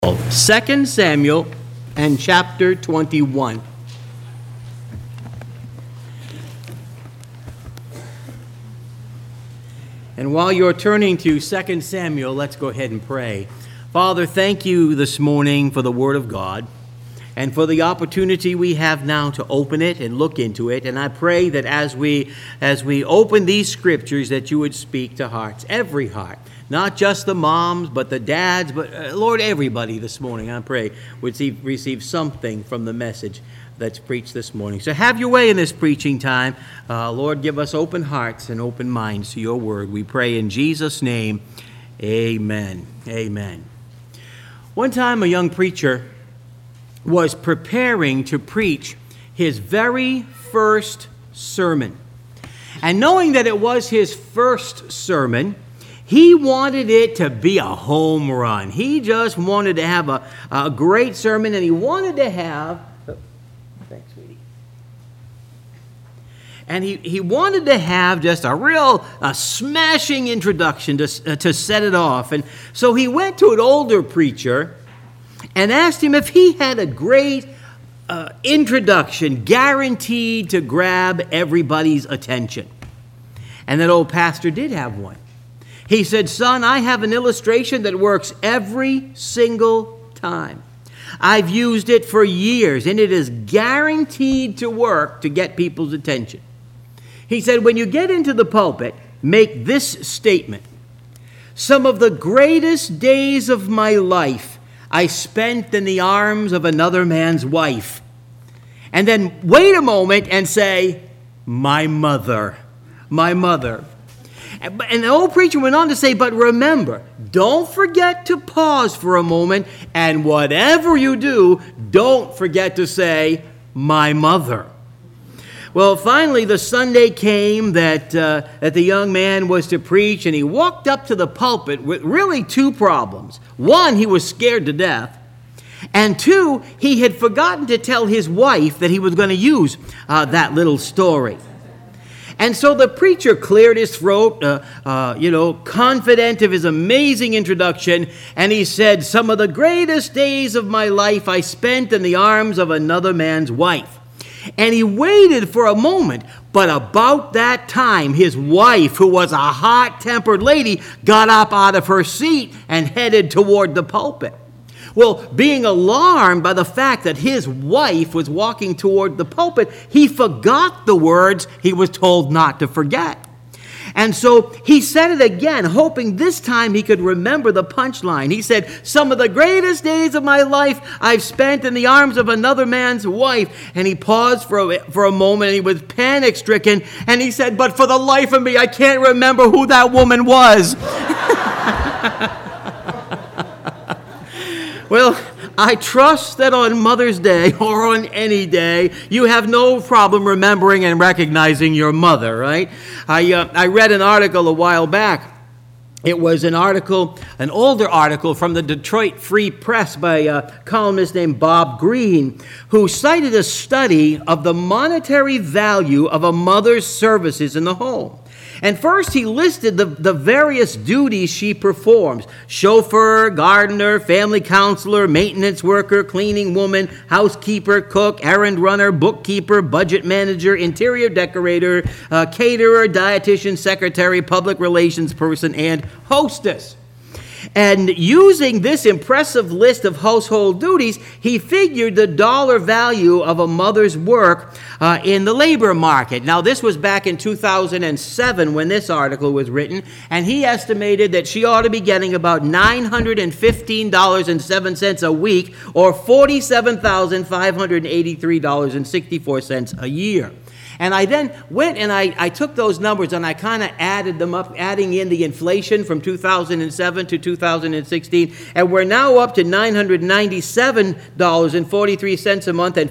2 Samuel and chapter 21. And while you're turning to 2 Samuel, let's go ahead and pray. Father, thank you this morning for the Word of God and for the opportunity we have now to open it and look into it. And I pray that as we open these scriptures, that you would speak to hearts, every heart. Not just the moms, but the dads, but Lord, everybody this morning, I pray, would receive something from the message that's preached this morning. So have your way in this preaching time. Lord, give us open hearts and open minds to your word. We pray in Jesus' name, amen. Amen. One time a young preacher was preparing to preach his very first sermon. And knowing that it was his first sermon, he wanted it to be a home run. He just wanted to have a great sermon, and he wanted to have... Thanks, sweetie. And he wanted to have just a real smashing introduction to set it off. And so he went to an older preacher and asked him if he had a great introduction guaranteed to grab everybody's attention. And that old pastor did have one. He said, "Son, I have an illustration that works every single time. I've used it for years, and it is guaranteed to work to get people's attention." He said, "When you get into the pulpit, make this statement: some of the greatest days of my life I spent in the arms of another man's wife." And then wait a moment and say, "My mother, my mother." And the old preacher went on to say, "But remember, don't forget to pause for a moment, and whatever you do, don't forget to say, 'My mother.'" Well, finally, the Sunday came that the young man was to preach, and he walked up to the pulpit with really two problems. One, he was scared to death. And two, he had forgotten to tell his wife that he was going to use that little story. And so the preacher cleared his throat, confident of his amazing introduction, and he said, "Some of the greatest days of my life I spent in the arms of another man's wife." And he waited for a moment, but about that time, his wife, who was a hot-tempered lady, got up out of her seat and headed toward the pulpit. Well, being alarmed by the fact that his wife was walking toward the pulpit, he forgot the words he was told not to forget. And so he said it again, hoping this time he could remember the punchline. He said, "Some of the greatest days of my life I've spent in the arms of another man's wife." And he paused for a moment, and he was panic-stricken, and he said, "But for the life of me, I can't remember who that woman was." Well, I trust that on Mother's Day or on any day, you have no problem remembering and recognizing your mother, right? I read an article a while back. It was an older article from the Detroit Free Press by a columnist named Bob Greene, who cited a study of the monetary value of a mother's services in the home. And first he listed the various duties she performs: chauffeur, gardener, family counselor, maintenance worker, cleaning woman, housekeeper, cook, errand runner, bookkeeper, budget manager, interior decorator, caterer, dietitian, secretary, public relations person, and hostess. And using this impressive list of household duties, he figured the dollar value of a mother's work in the labor market. Now, this was back in 2007 when this article was written, and he estimated that she ought to be getting about $915.07 a week, or $47,583.64 a year. And I then went and I took those numbers and I kind of added them up, adding in the inflation from 2007 to 2016. And we're now up to $997.43 a month and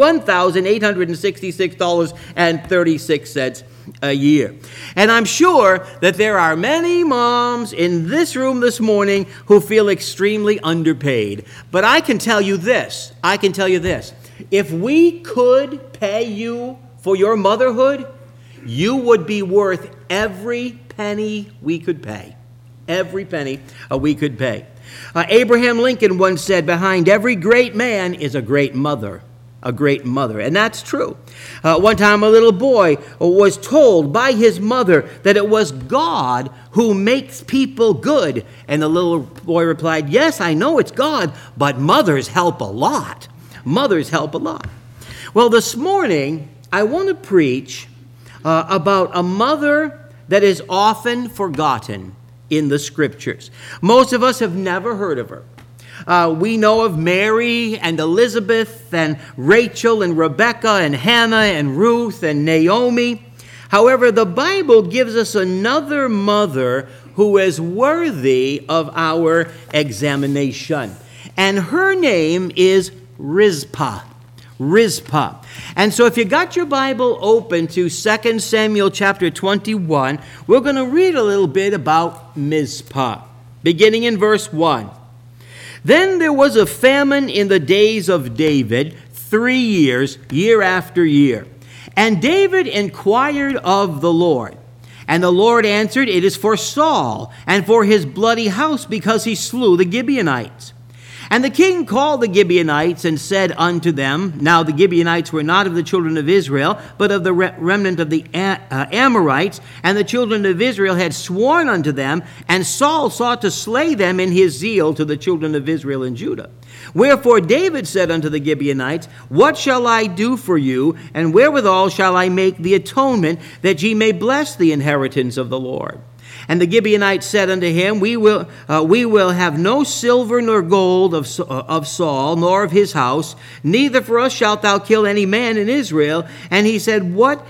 $51,866.36 a year. And I'm sure that there are many moms in this room this morning who feel extremely underpaid. But I can tell you this. If we could pay you for your motherhood, you would be worth every penny we could pay. Every penny we could pay. Abraham Lincoln once said, behind every great man is a great mother. A great mother. And that's true. One time a little boy was told by his mother that it was God who makes people good. And the little boy replied, yes, I know it's God, but mothers help a lot. Mothers help a lot. Well, this morning, I want to preach about a mother that is often forgotten in the Scriptures. Most of us have never heard of her. We know of Mary and Elizabeth and Rachel and Rebecca and Hannah and Ruth and Naomi. However, the Bible gives us another mother who is worthy of our examination. And her name is Rizpah. Rizpah. And so if you got your Bible open to 2 Samuel chapter 21, we're going to read a little bit about Mizpah, beginning in verse 1. Then there was a famine in the days of David, 3 years, year after year. And David inquired of the Lord. And the Lord answered, it is for Saul and for his bloody house, because he slew the Gibeonites. And the king called the Gibeonites and said unto them, now the Gibeonites were not of the children of Israel, but of the remnant of the Amorites, and the children of Israel had sworn unto them, and Saul sought to slay them in his zeal to the children of Israel and Judah. Wherefore David said unto the Gibeonites, what shall I do for you, and wherewithal shall I make the atonement, that ye may bless the inheritance of the Lord? And the Gibeonites said unto him, we will have no silver nor gold of Saul, nor of his house, neither for us shalt thou kill any man in Israel. And he said, what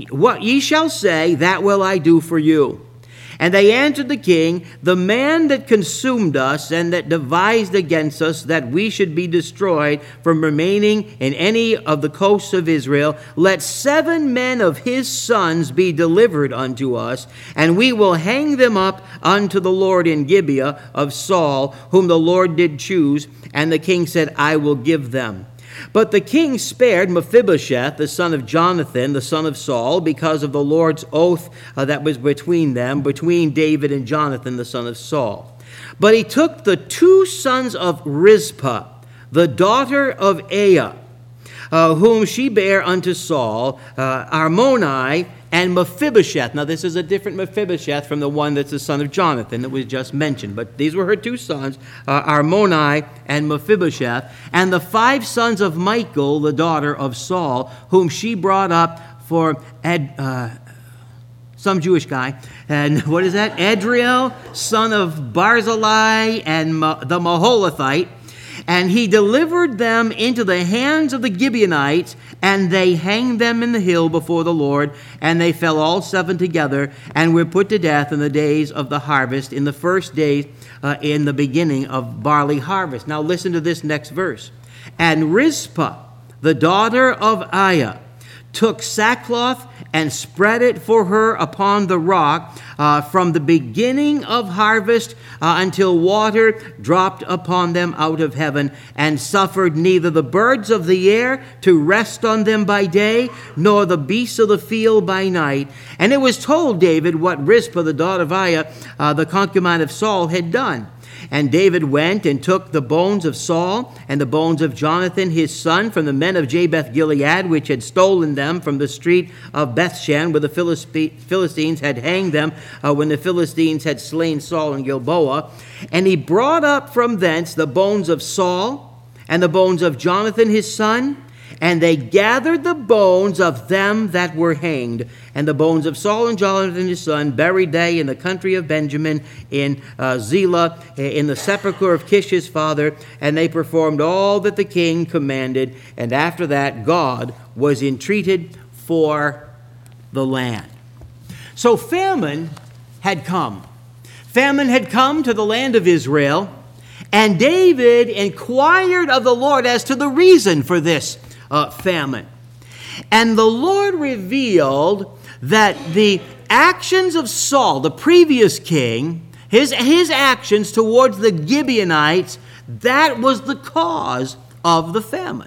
ye shall say, that will I do for you. And they answered the king, the man that consumed us and that devised against us that we should be destroyed from remaining in any of the coasts of Israel, let 7 men of his sons be delivered unto us, and we will hang them up unto the Lord in Gibeah of Saul, whom the Lord did choose. And the king said, I will give them. But the king spared Mephibosheth, the son of Jonathan, the son of Saul, because of the Lord's oath that was between them, between David and Jonathan, the son of Saul. But he took the 2 sons of Rizpah, the daughter of Aiah, whom she bare unto Saul, Armoni and Mephibosheth. Now, this is a different Mephibosheth from the one that's the son of Jonathan that was just mentioned. But these were her 2 sons, Armoni and Mephibosheth, and the 5 sons of Michal, the daughter of Saul, whom she brought up for some Jewish guy. And what is that? Adriel, son of Barzillai, and the Maholathite. And he delivered them into the hands of the Gibeonites, and they hanged them in the hill before the Lord, and they fell all 7 together, and were put to death in the days of the harvest, in the first days in the beginning of barley harvest. Now listen to this next verse. And Rizpah, the daughter of Aiah, took sackcloth and spread it for her upon the rock from the beginning of harvest until water dropped upon them out of heaven, and suffered neither the birds of the air to rest on them by day, nor the beasts of the field by night. And it was told David what Rizpah, the daughter of Aiah, the concubine of Saul, had done. And David went and took the bones of Saul and the bones of Jonathan his son from the men of Jabesh-Gilead, which had stolen them from the street of Bethshan, where the Philistines had hanged them when the Philistines had slain Saul in Gilboa. And he brought up from thence the bones of Saul and the bones of Jonathan his son, and they gathered the bones of them that were hanged, and the bones of Saul and Jonathan his son buried they in the country of Benjamin, in Zelah, in the sepulchre of Kish his father, and they performed all that the king commanded. And after that, God was entreated for the land. So famine had come. Famine had come to the land of Israel, and David inquired of the Lord as to the reason for this famine. And the Lord revealed that the actions of Saul, the previous king, his actions towards the Gibeonites, that was the cause of the famine.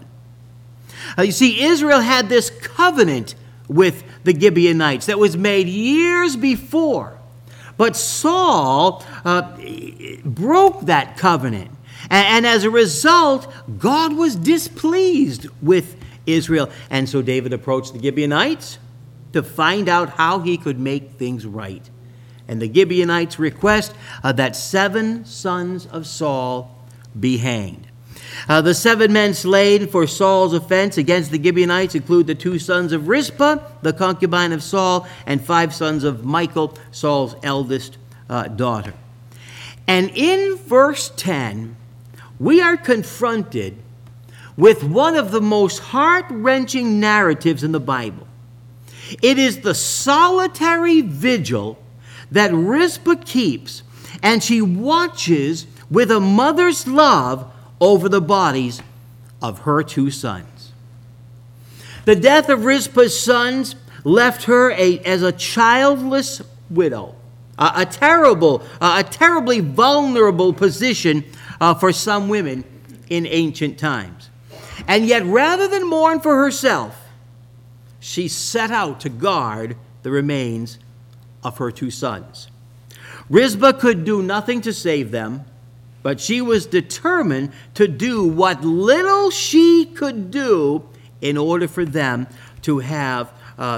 You see, Israel had this covenant with the Gibeonites that was made years before. But Saul broke that covenant. And as a result, God was displeased with Israel. And so David approached the Gibeonites to find out how he could make things right. And the Gibeonites request that 7 sons of Saul be hanged. The 7 men slain for Saul's offense against the Gibeonites include the 2 sons of Rizpah, the concubine of Saul, and 5 sons of Michal, Saul's eldest daughter. And in verse 10, we are confronted with one of the most heart-wrenching narratives in the Bible. It is the solitary vigil that Rizpah keeps, and she watches with a mother's love over the bodies of her 2 sons. The death of Rizpah's sons left her as a childless widow, a terribly vulnerable position for some women in ancient times. And yet, rather than mourn for herself, she set out to guard the remains of her 2 sons. Rizpah could do nothing to save them, but she was determined to do what little she could do in order for them to have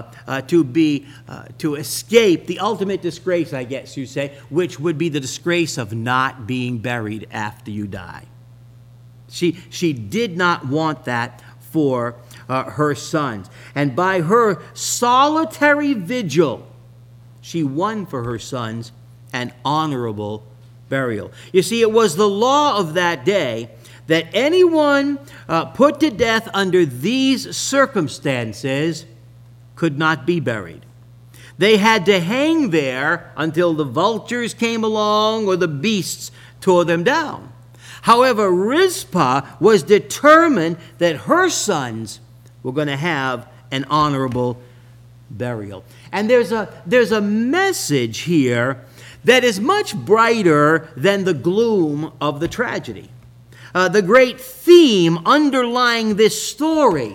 to escape the ultimate disgrace, I guess you say, which would be the disgrace of not being buried after you die. She did not want that for her sons. And by her solitary vigil, she won for her sons an honorable burial. You see, it was the law of that day that anyone put to death under these circumstances could not be buried. They had to hang there until the vultures came along or the beasts tore them down. However, Rizpah was determined that her sons were going to have an honorable burial. And there's a message here that is much brighter than the gloom of the tragedy. The great theme underlying this story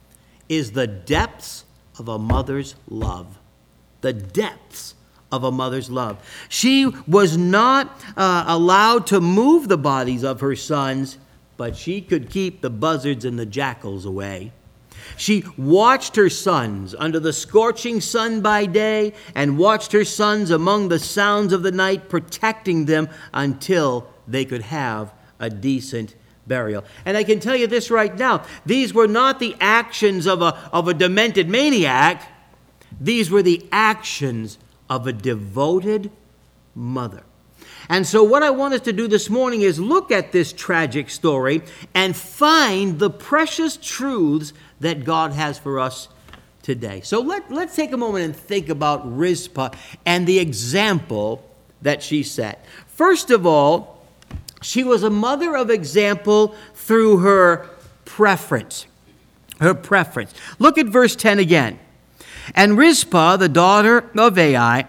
is the depths of a mother's love. The depths of a mother's love. She was not allowed to move the bodies of her sons, but she could keep the buzzards and the jackals away. She watched her sons under the scorching sun by day and watched her sons among the sounds of the night, protecting them until they could have a decent burial. And I can tell you this right now, these were not the actions of a demented maniac. These were the actions of a devoted mother. And so what I want us to do this morning is look at this tragic story and find the precious truths that God has for us today. So let's take a moment and think about Rizpah and the example that she set. First of all, she was a mother of example through her preference. Her preference. Look at verse 10 again. And Rizpah, the daughter of Ai,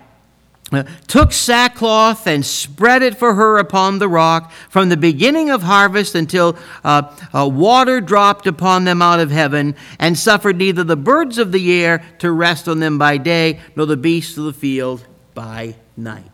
took sackcloth and spread it for her upon the rock from the beginning of harvest until water dropped upon them out of heaven, and suffered neither the birds of the air to rest on them by day, nor the beasts of the field by night.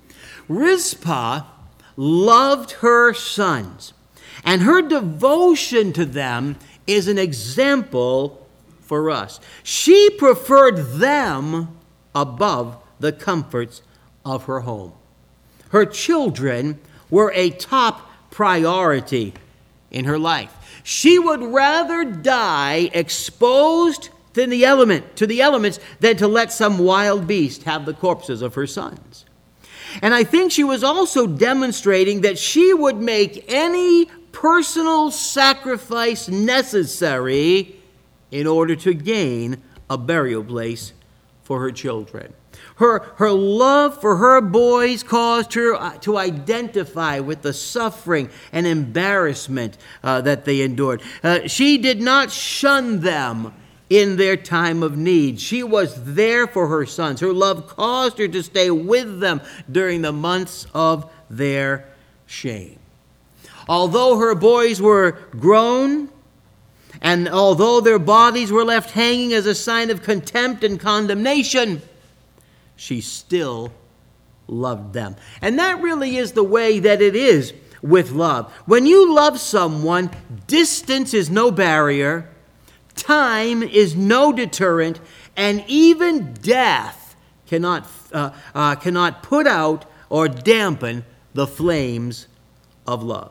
Rizpah loved her sons, and her devotion to them is an example for us. She preferred them above the comforts of her home. Her children were a top priority in her life. She would rather die exposed to the elements than to let some wild beast have the corpses of her sons. And I think she was also demonstrating that she would make any personal sacrifice necessary in order to gain a burial place for her children. Her love for her boys caused her to identify with the suffering and embarrassment that they endured. She did not shun them in their time of need. She was there for her sons. Her love caused her to stay with them during the months of their shame. Although her boys were grown, and although their bodies were left hanging as a sign of contempt and condemnation, she still loved them. And that really is the way that it is with love. When you love someone, distance is no barrier, time is no deterrent, and even death cannot put out or dampen the flames of love.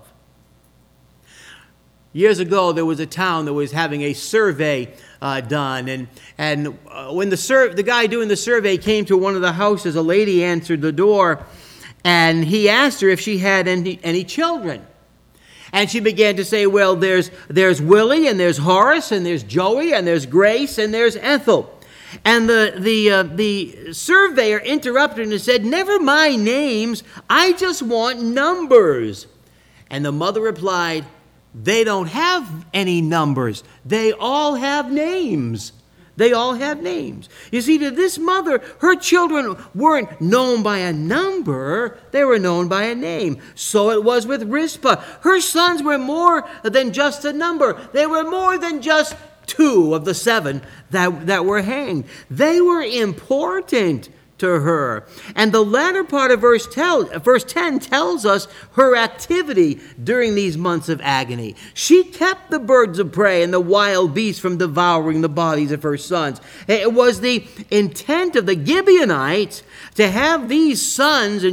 Years ago, there was a town that was having a survey done, and when the guy doing the survey came to one of the houses, a lady answered the door, and he asked her if she had any children. And she began to say, well, there's Willie, and there's Horace, and there's Joey, and there's Grace, and there's Ethel. And the surveyor interrupted and said, never mind names, I just want numbers. And the mother replied, they don't have any numbers. They all have names. They all have names. You see, to this mother, her children weren't known by a number. They were known by a name. So it was with Rizpah. Her sons were more than just a number. They were more than just 2 of the 7 that were hanged. They were important to her. And the latter part of verse 10 tells us her activity during these months of agony. She kept the birds of prey and the wild beasts from devouring the bodies of her sons. It was the intent of the Gibeonites to have these sons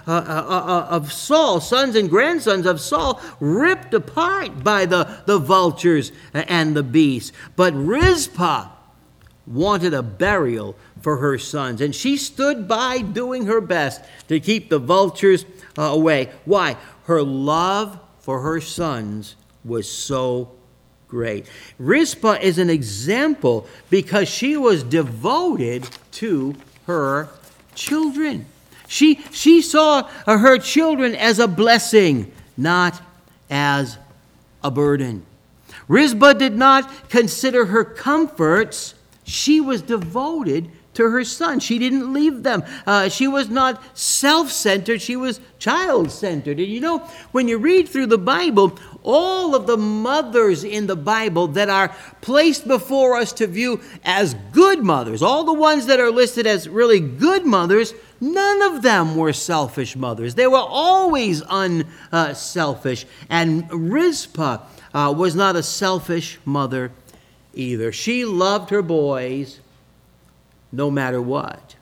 of Saul, sons and grandsons of Saul, ripped apart by the vultures and the beasts. But Rizpah wanted a burial for her sons, and she stood by doing her best to keep the vultures away. Why? Her love for her sons was so great. Rizpah is an example because she was devoted to her children. She saw her children as a blessing, not as a burden. Rizpah did not consider her comforts. She was devoted to her son. She didn't leave them. She was not self-centered. She was child-centered. And you know, when you read through the Bible, all of the mothers in the Bible that are placed before us to view as good mothers, all the ones that are listed as really good mothers, none of them were selfish mothers. They were always unselfish. And Rizpah was not a selfish mother either. She loved her boys no matter what.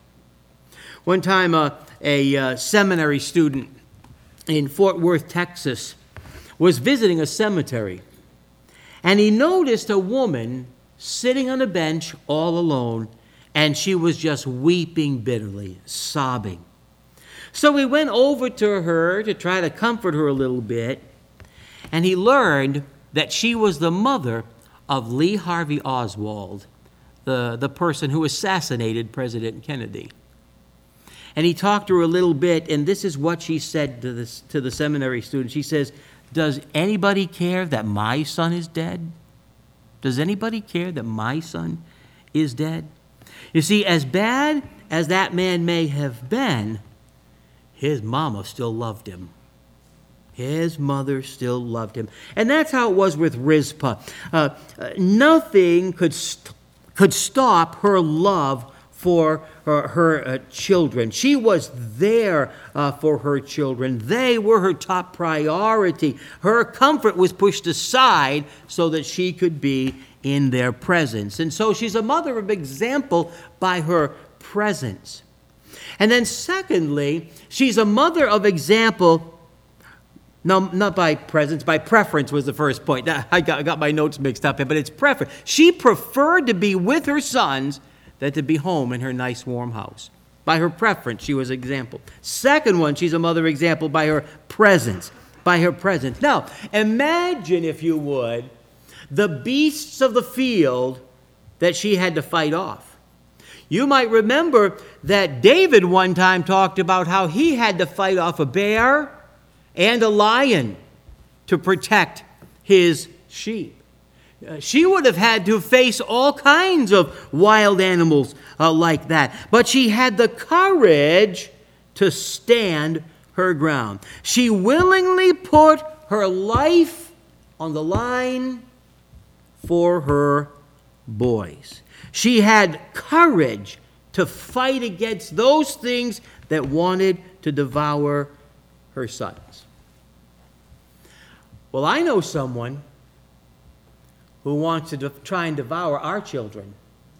One time, a seminary student in Fort Worth, Texas, was visiting a cemetery, and he noticed a woman sitting on a bench all alone, and she was just weeping bitterly, sobbing. So he went over to her to try to comfort her a little bit, and he learned that she was the mother of Lee Harvey Oswald, the person who assassinated President Kennedy. And he talked to her a little bit, and this is what she said to the seminary student. She says, does anybody care that my son is dead? Does anybody care that my son is dead? You see, as bad as that man may have been, his mama still loved him. His mother still loved him. And that's how it was with Rizpah. Nothing could stop her love for her children. She was there for her children. They were her top priority. Her comfort was pushed aside so that she could be in their presence. And so she's a mother of example by her presence. And then secondly, she's a mother of example. No, not by presence, by preference was the first point. I got my notes mixed up here, but it's preference. She preferred to be with her sons than to be home in her nice warm house. By her preference, she was example. Second one, she's a mother example by her presence. By her presence. Now, imagine, if you would, the beasts of the field that she had to fight off. You might remember that David one time talked about how he had to fight off a bear and a lion to protect his sheep. She would have had to face all kinds of wild animals like that. But she had the courage to stand her ground. She willingly put her life on the line for her boys. She had courage to fight against those things that wanted to devour her sons. Well, I know someone who wants to try and devour our children.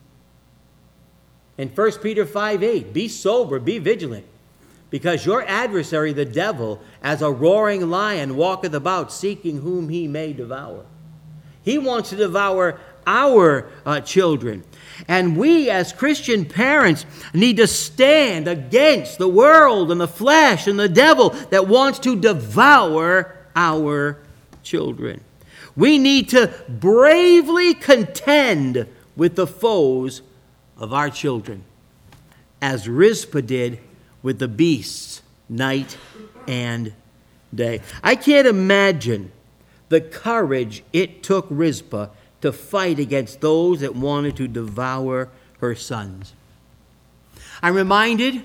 In 1 Peter 5:8, be sober, be vigilant, because your adversary, the devil, as a roaring lion, walketh about, seeking whom he may devour. He wants to devour our children. And we, as Christian parents, need to stand against the world and the flesh and the devil that wants to devour our children. We need to bravely contend with the foes of our children, as Rizpah did with the beasts night and day. I can't imagine the courage it took Rizpah to fight against those that wanted to devour her sons. I'm reminded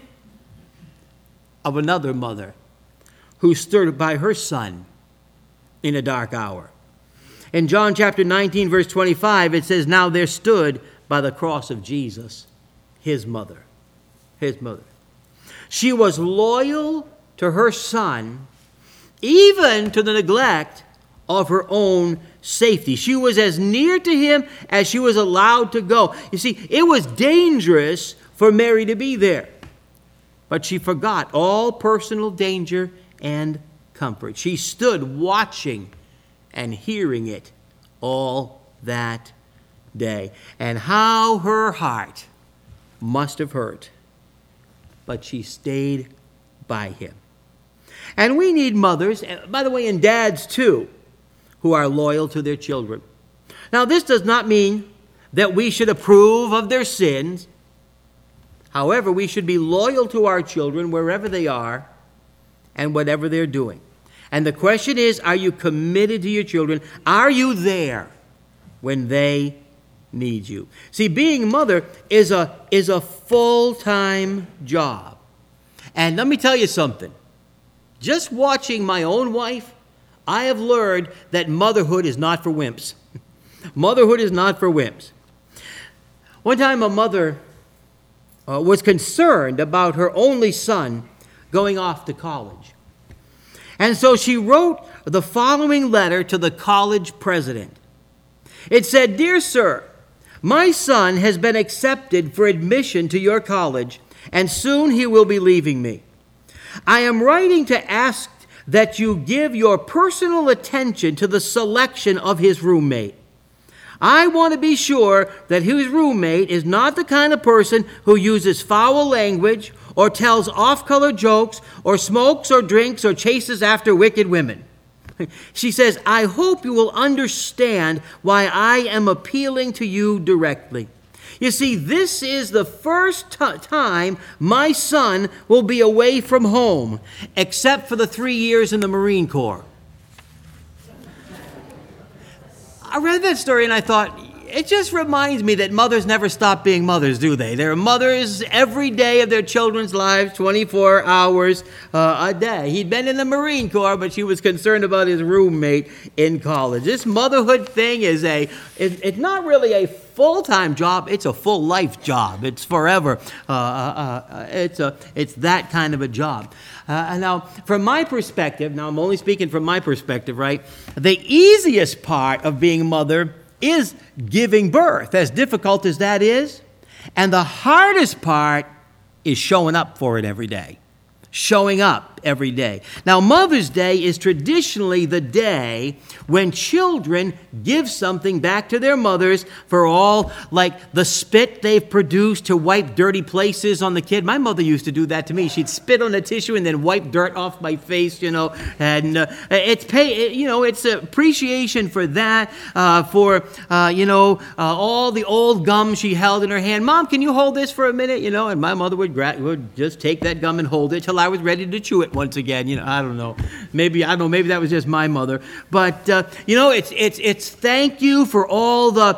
of another mother who stood by her son in a dark hour. In John chapter 19, verse 25, it says, now there stood by the cross of Jesus his mother. His mother. She was loyal to her son, even to the neglect of her own safety. She was as near to him as she was allowed to go. You see, it was dangerous for Mary to be there, but she forgot all personal danger and comfort. She stood watching and hearing it all that day. And how her heart must have hurt. But she stayed by him. And we need mothers, by the way, and dads too, who are loyal to their children. Now, this does not mean that we should approve of their sins. However, we should be loyal to our children wherever they are and whatever they're doing. And the question is, are you committed to your children? Are you there when they need you? See, being mother is a full-time job. And let me tell you something. Just watching my own wife, I have learned that motherhood is not for wimps. Motherhood is not for wimps. One time a mother was concerned about her only son going off to college. And so she wrote the following letter to the college president. It said, "Dear sir, my son has been accepted for admission to your college, and soon he will be leaving me. I am writing to ask that you give your personal attention to the selection of his roommate. I want to be sure that his roommate is not the kind of person who uses foul language or tells off-color jokes or smokes or drinks or chases after wicked women." She says, "I hope you will understand why I am appealing to you directly. You see, this is the first time my son will be away from home, except for the 3 years in the Marine Corps." I read that story and I thought, it just reminds me that mothers never stop being mothers, do they? They're mothers every day of their children's lives, 24 hours a day. He'd been in the Marine Corps, but she was concerned about his roommate in college. This motherhood thing it's not really a full-time job, it's a full-life job. It's forever. It's that kind of a job. Now, from my perspective, now I'm only speaking from my perspective, right? The easiest part of being a mother is giving birth, as difficult as that is. And the hardest part is showing up for it every day. Showing up every day. Now, Mother's Day is traditionally the day when children give something back to their mothers for all, like the spit they've produced to wipe dirty places on the kid. My mother used to do that to me. She'd spit on the tissue and then wipe dirt off my face, and it's appreciation for that, all the old gum she held in her hand. "Mom, can you hold this for a minute?" And my mother would just take that gum and hold it till I was ready to chew it once again. I don't know. Maybe that was just my mother. But it's thank you for all the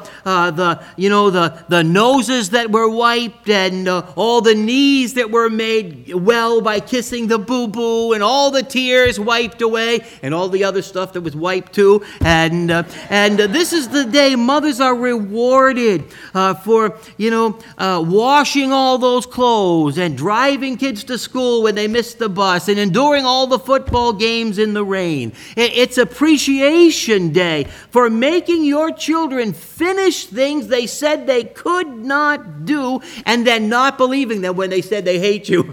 noses that were wiped, and all the knees that were made well by kissing the boo-boo, and all the tears wiped away, and all the other stuff that was wiped too. And this is the day mothers are rewarded for washing all those clothes and driving kids to school when they missed the bus and enduring all the football games in the rain. It's Appreciation Day for making your children finish things they said they could not do, and then not believing them when they said they hate you,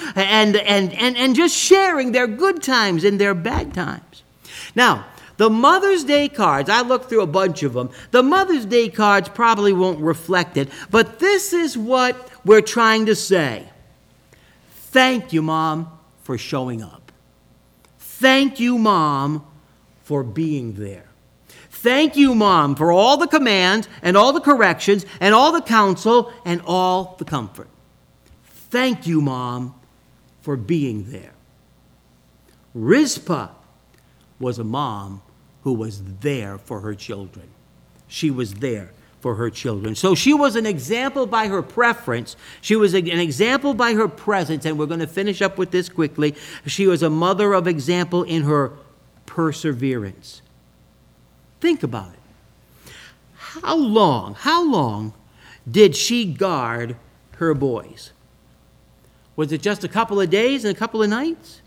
and just sharing their good times and their bad times. Now, the Mother's Day cards, I looked through a bunch of them. The Mother's Day cards probably won't reflect it, but this is what we're trying to say. Thank you, Mom, for showing up. Thank you, Mom, for being there. Thank you, Mom, for all the commands and all the corrections and all the counsel and all the comfort. Thank you, Mom, for being there. Rizpah was a mom who was there for her children. She was there for her children. So she was an example by her preference. She was an example by her presence, and we're going to finish up with this quickly. She was a mother of example in her perseverance. Think about it. How long did she guard her boys? Was it just a couple of days and a couple of nights?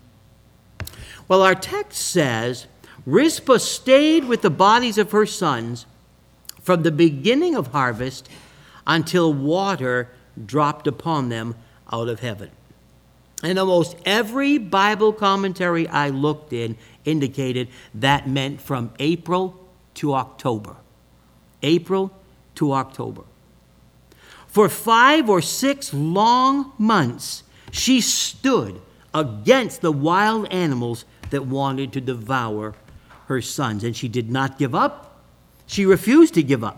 Well, our text says Rizpah stayed with the bodies of her sons from the beginning of harvest until water dropped upon them out of heaven. And almost every Bible commentary I looked in indicated that meant from April to October. April to October. For 5 or 6 long months, she stood against the wild animals that wanted to devour her sons. And she did not give up. She refused to give up.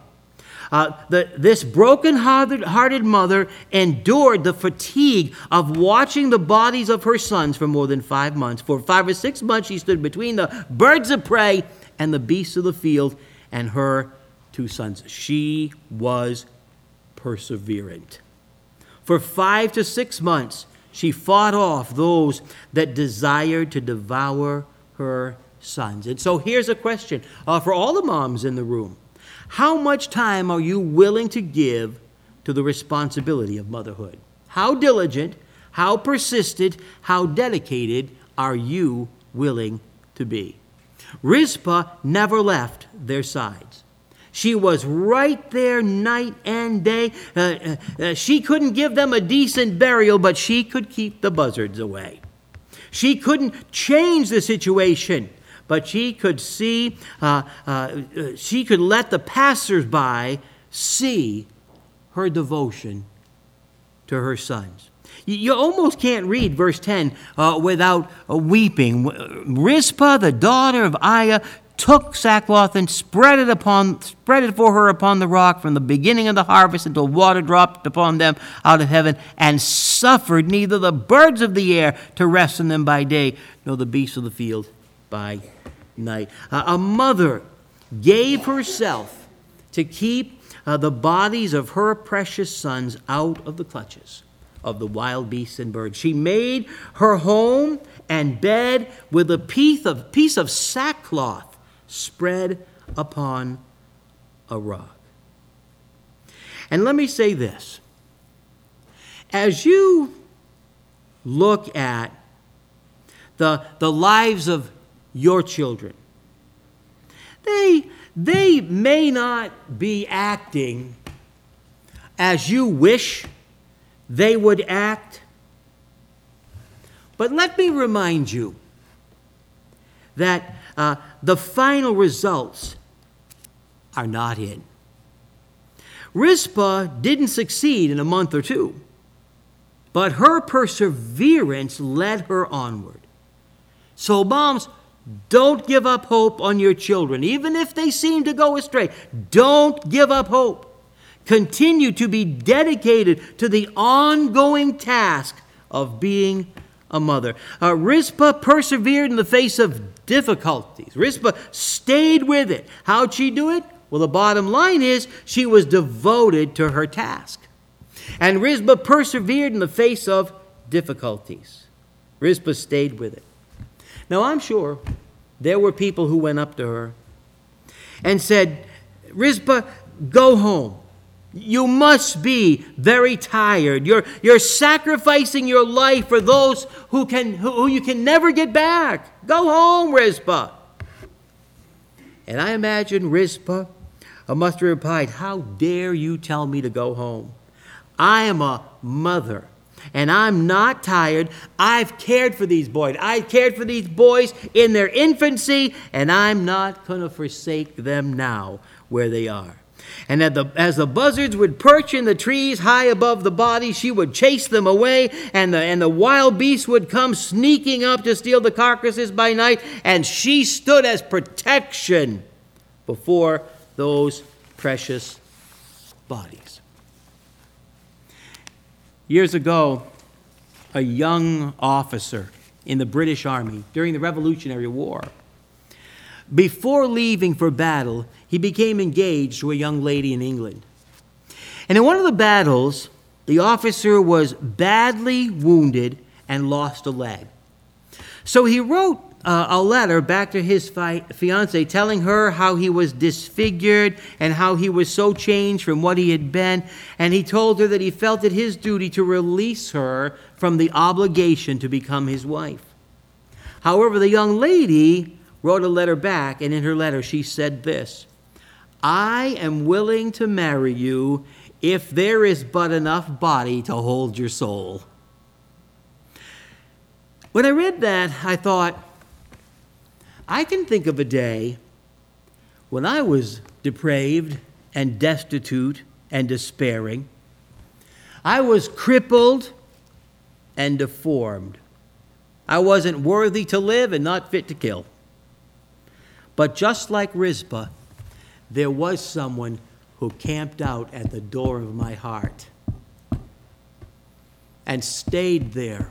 This broken-hearted mother endured the fatigue of watching the bodies of her sons for more than 5 months. For 5 or 6 months, she stood between the birds of prey and the beasts of the field and her 2 sons. She was perseverant. For 5 to 6 months, she fought off those that desired to devour her sons. And so here's a question for all the moms in the room. How much time are you willing to give to the responsibility of motherhood? How diligent, how persistent, how dedicated are you willing to be? Rizpah never left their sides. She was right there night and day. She couldn't give them a decent burial, but she could keep the buzzards away. She couldn't change the situation, but she could see, she could let the passersby see her devotion to her sons. You almost can't read verse 10 without weeping. Rizpah, the daughter of Aiah, took sackcloth and spread it for her upon the rock from the beginning of the harvest until water dropped upon them out of heaven, and suffered neither the birds of the air to rest in them by day, nor the beasts of the field by night. A mother gave herself to keep the bodies of her precious sons out of the clutches of the wild beasts and birds. She made her home and bed with a piece of sackcloth spread upon a rock. And let me say this. As you look at the lives of your children, they may not be acting as you wish they would act. But let me remind you that the final results are not in. Rizpah didn't succeed in a month or 2, but her perseverance led her onward. So moms, don't give up hope on your children, even if they seem to go astray. Don't give up hope. Continue to be dedicated to the ongoing task of being a mother. Rizpah persevered in the face of difficulties. Rizpah stayed with it. How'd she do it? Well, the bottom line is she was devoted to her task. And Rizpah persevered in the face of difficulties. Rizpah stayed with it. Now, I'm sure there were people who went up to her and said, Rizpah, go home. You must be very tired. You're sacrificing your life for those who you can never get back. Go home, Rizpah. And I imagine Rizpah must have replied, how dare you tell me to go home? I am a mother, and I'm not tired. I've cared for these boys. I cared for these boys in their infancy, and I'm not going to forsake them now where they are. And as the buzzards would perch in the trees high above the body, she would chase them away, and the wild beasts would come sneaking up to steal the carcasses by night, and she stood as protection before those precious bodies. Years ago, a young officer in the British Army during the Revolutionary War, before leaving for battle, he became engaged to a young lady in England. And in one of the battles, the officer was badly wounded and lost a leg. So he wrote a letter back to his fiancée telling her how he was disfigured and how he was so changed from what he had been. And he told her that he felt it his duty to release her from the obligation to become his wife. However, the young lady wrote a letter back, and in her letter she said this, I am willing to marry you if there is but enough body to hold your soul. When I read that, I thought, I can think of a day when I was depraved and destitute and despairing. I was crippled and deformed. I wasn't worthy to live and not fit to kill. But just like Rizpah, there was someone who camped out at the door of my heart and stayed there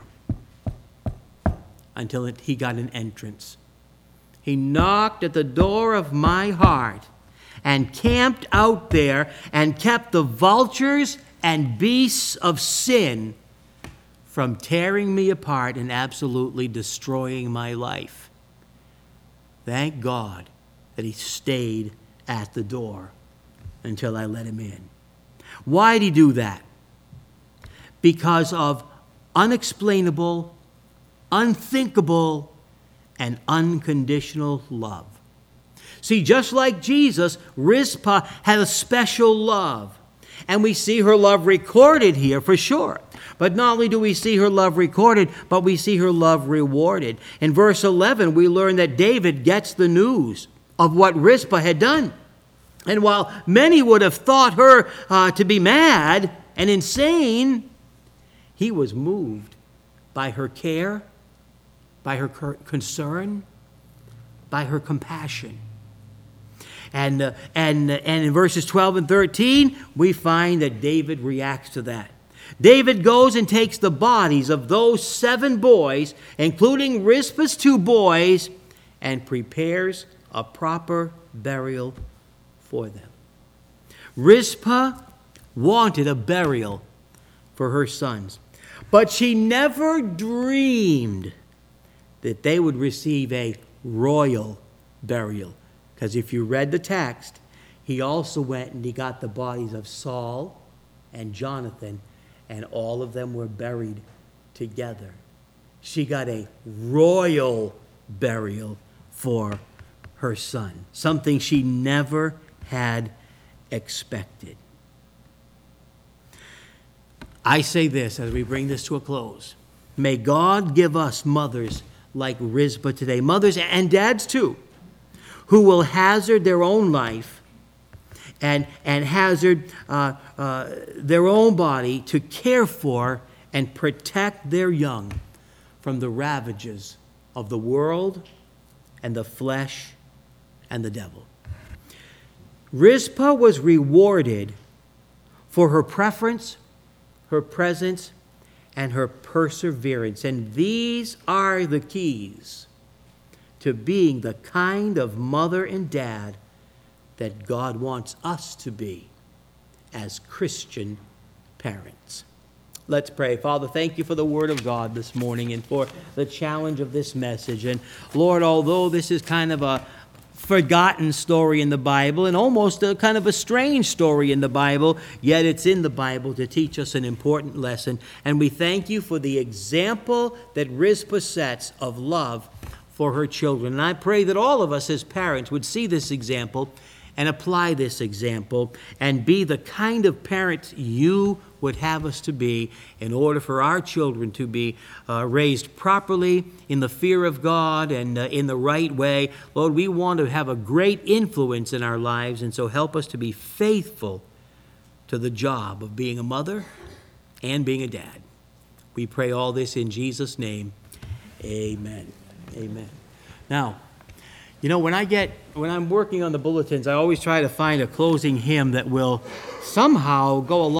until he got an entrance. He knocked at the door of my heart and camped out there and kept the vultures and beasts of sin from tearing me apart and absolutely destroying my life. Thank God that he stayed at the door until I let him in. Why did he do that? Because of unexplainable, unthinkable, and unconditional love. See, just like Jesus, Rizpah had a special love. And we see her love recorded here for sure. But not only do we see her love recorded, but we see her love rewarded. In verse 11, we learn that David gets the news of what Rizpah had done. And while many would have thought her to be mad and insane, he was moved by her care, by her concern, by her compassion. And in verses 12 and 13, we find that David reacts to that. David goes and takes the bodies of those 7 boys, including Rizpah's 2 boys, and prepares a proper burial for them. Rizpah wanted a burial for her sons, but she never dreamed that they would receive a royal burial. Because if you read the text, he also went and he got the bodies of Saul and Jonathan, and all of them were buried together. She got a royal burial for her son, something she never had expected. I say this as we bring this to a close. May God give us mothers like Rizpah today, mothers and dads too, who will hazard their own life and hazard their own body to care for and protect their young from the ravages of the world and the flesh and the devil. Rizpah was rewarded for her preference, her presence, and her perseverance. And these are the keys to being the kind of mother and dad that God wants us to be as Christian parents. Let's pray. Father, thank you for the word of God this morning and for the challenge of this message. And Lord, although this is kind of a forgotten story in the Bible and almost a kind of a strange story in the Bible, yet it's in the Bible to teach us an important lesson. And we thank you for the example that Rizpah sets of love for her children. And I pray that all of us as parents would see this example and apply this example and be the kind of parents you would have us to be in order for our children to be raised properly in the fear of God and in the right way. Lord, we want to have a great influence in our lives, and so help us to be faithful to the job of being a mother and being a dad. We pray all this in Jesus' name. Amen. Amen. Now, you know, when I'm working on the bulletins, I always try to find a closing hymn that will somehow go along